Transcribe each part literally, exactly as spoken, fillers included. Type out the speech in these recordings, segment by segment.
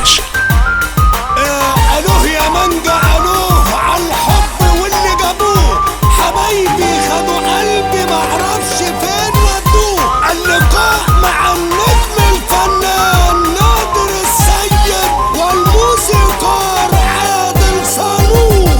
اوفيشال. آه الوه يا مانجا الوه عالحب واللي جابوه، حبايبي خدوا قلبي معرفش فين ودوه. اللقاء مع النجم الفنان نادر السيد والموسيقار عادل صالون.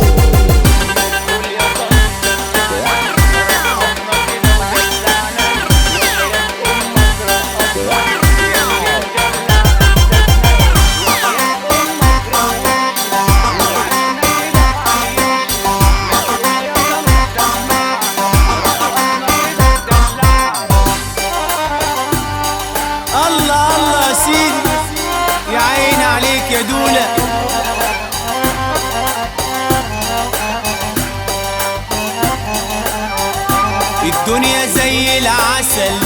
الله الله يا سيدي، يا عين عليك يا دولة. الدنيا زي العسل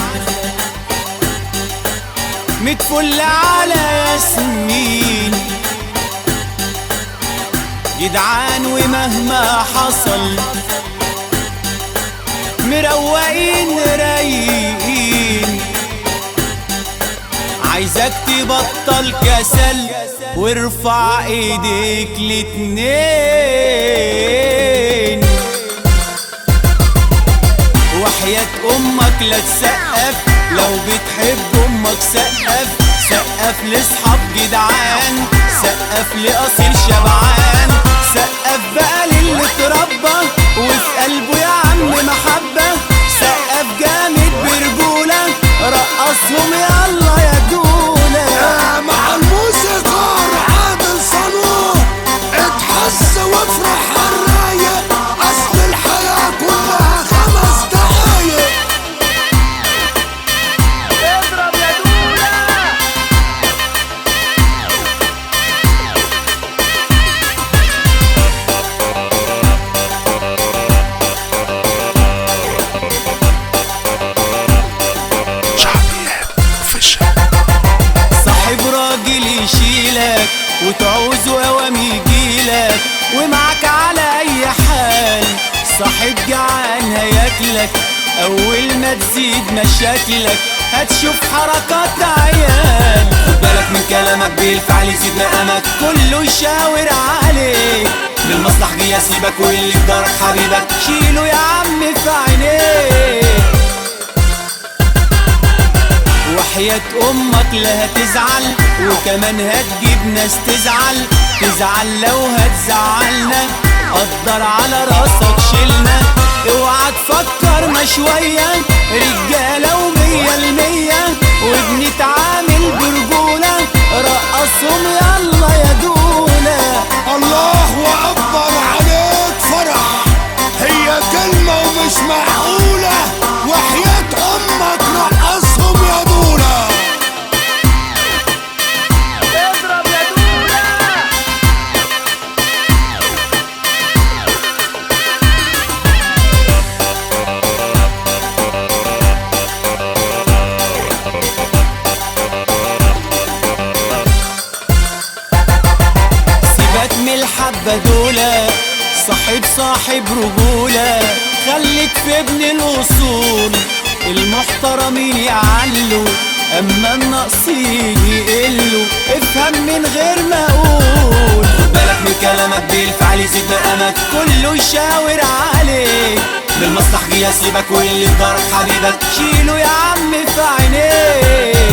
متفل على ياسمين، جدعان ومهما حصل مروقين رايقين. عايزك تبطل كسل وارفع ايديك الاتنين، وحياة امك لا تسقف، لو بتحب امك سقف. سقف لاصحاب جدعان، سقف لاصيل شبعان، سقف بقى للي اتربى وفي قلبه يا عم محبة. سقف جامد برجولة، رقصهم يلا يا دولة. آه مع الموسيقار عادل صالون اتحس وافرح الرايق، اصل الحياة كلها خمس دقايق. اضرب يا دولة. شعبيات اوفيشال. صاحب راجل يشيلك وتعوزه اوام يجيلك، ومعك على اي حال. صاحب جعان هياكلك اول ما تزيد مشاكلك، هتشوف حركات عيال. خد بالك من كلامك بالفعل يزيد مقامك، كله يشاور عليك. بالمصلح جاي اسيبك واللي في دارك حبيبك، شيله يا عم في عينيك. وحياة امك لا هتزعل، وكمان هتجيب ناس تزعل. تزعل لو هتزعلنا، قدر على راسك شيلنا. اوعى تفكر ما شوية، رجالة ومية المية وبنتعامل برجولة. رقصهم يلا يا دولة. الله اكبر عليك فرح، هي كلمة ومش معقولة. وحياة امك رقصهم يا دولة. اضرب يا دولة. سيبك من الحبة دولة، صاحب صاحب رجولة. خليك في ابن الوصول، المحترمين يعلوا اما الناقصين يقلوا. افهم من غير ما اقول، خد بالك من كلامك بالفعل يزيد مقامك، كله يشاور عليك. بالمصلح جاي اسيبك واللي في دارك حبيبك، شيله يا عم في عينيك.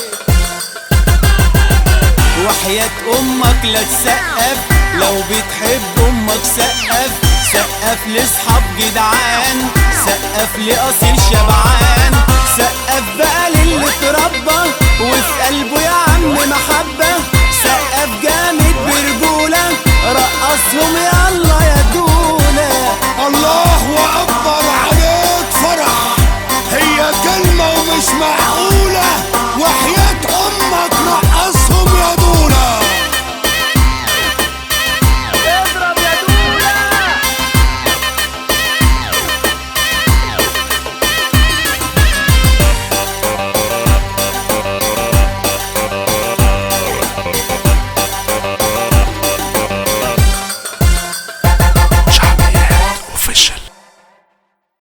وحياة امك لا تسقف، لو بتحب امك سقف. سقف لاصحاب جدعان، سقف لاصيل شبعان، سقف بقى للي اتربى وفي قلبه يا عم محبة. سقف جامد برجولة، رقصهم يلا يا دولة. الله اكبر عليك فرح، هي كلمة ومش معقولة. وحياة امك رقصهم